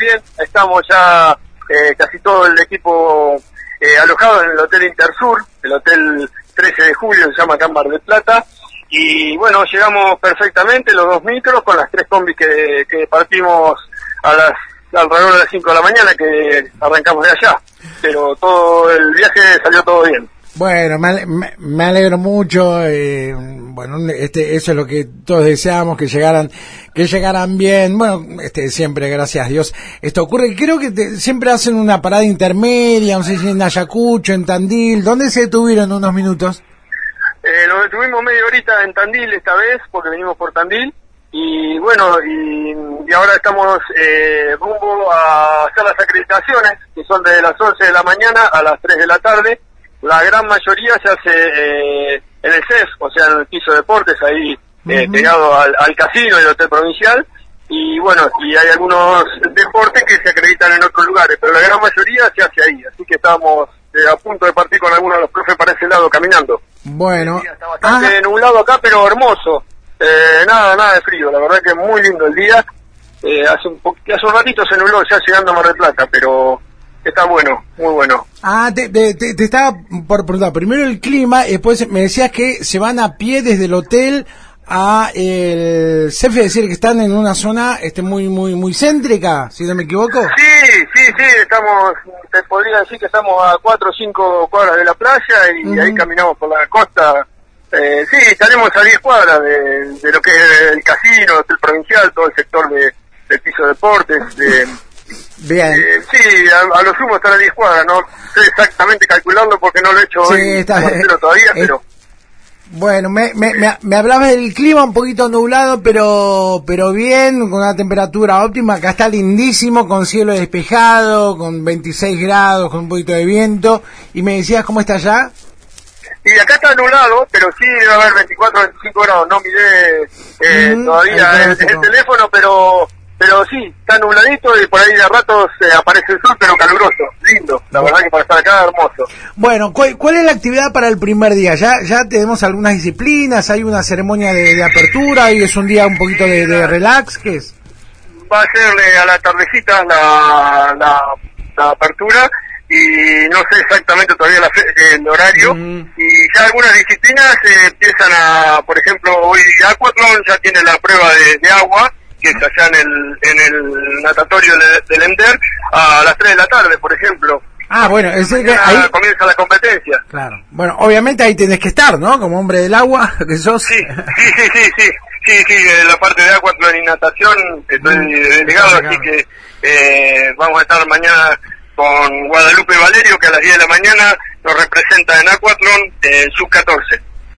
bien. Estamos ya casi todo el equipo alojado en el Hotel Intersur, el Hotel 13 de Julio, se llama acá en Mar del Plata. Y bueno, llegamos perfectamente, los 2 micros, con las 3 combis que partimos alrededor de las 5 de la mañana, que arrancamos de allá. Pero todo el viaje salió todo bien. Bueno, me alegro mucho. Bueno, eso es lo que todos deseamos, que llegaran bien. Bueno, siempre, gracias a Dios, esto ocurre. Creo que siempre hacen una parada intermedia, no sé si en Ayacucho, en Tandil. ¿Dónde se detuvieron unos minutos? Nos detuvimos media horita en Tandil esta vez, porque venimos por Tandil. Y bueno, y ahora estamos rumbo a hacer las acreditaciones, que son de las 11 de la mañana a las 3 de la tarde. La gran mayoría se hace en el CES, o sea, en el piso de deportes, ahí pegado al casino del Hotel Provincial. Y bueno, y hay algunos deportes que se acreditan en otros lugares, pero la gran mayoría se hace ahí. Así que estamos a punto de partir con algunos de los profes para ese lado caminando. Bueno. Está bastante nublado acá, pero hermoso. Nada de frío, la verdad que es muy lindo el día. Hace un ratito se nubló ya llegando a Mar del Plata, pero está bueno, muy bueno. Te estaba por preguntar, primero el clima, después me decías que se van a pie desde el hotel a el CEF, es decir, que están en una zona muy céntrica, si no me equivoco. Sí, estamos, te podría decir que estamos a 4 o 5 cuadras de la playa y ahí caminamos por la costa. Sí, estaremos a 10 cuadras de lo que es el casino, el Hotel Provincial, todo el sector del piso de deportes. Bien. Sí, a lo sumo estar a 10 cuadras, no sé exactamente calcularlo porque no lo he hecho hoy todavía, pero... Bueno, me hablabas del clima un poquito nublado, pero bien, con una temperatura óptima. Acá está lindísimo, con cielo despejado, con 26 grados, con un poquito de viento. Y me decías, ¿cómo está allá? Y acá está nublado, pero sí debe haber 24, 25 grados. No miré todavía el teléfono, pero sí, está nubladito y por ahí de ratos aparece el sol, pero caluroso, lindo. La verdad que para estar acá hermoso. Bueno, ¿cuál es la actividad para el primer día? Ya tenemos algunas disciplinas, hay una ceremonia de apertura y es un día un poquito de relax, ¿qué es? Va a ser a la tardecita la apertura y no sé exactamente todavía el horario. Y ya algunas disciplinas empiezan por ejemplo, hoy Aquathlon ya tiene la prueba de agua, que es allá en el natatorio del ENDER, a las 3 de la tarde, por ejemplo. Bueno, es decir que ahí comienza la competencia. Claro. Bueno, obviamente ahí tenés que estar, ¿no? Como hombre del agua, que sos. Sí, la parte de Aquathlon y natación estoy delegado, así que vamos a estar mañana con Guadalupe Valerio, que a las 10 de la mañana nos representa en Aquathlon, sub-14.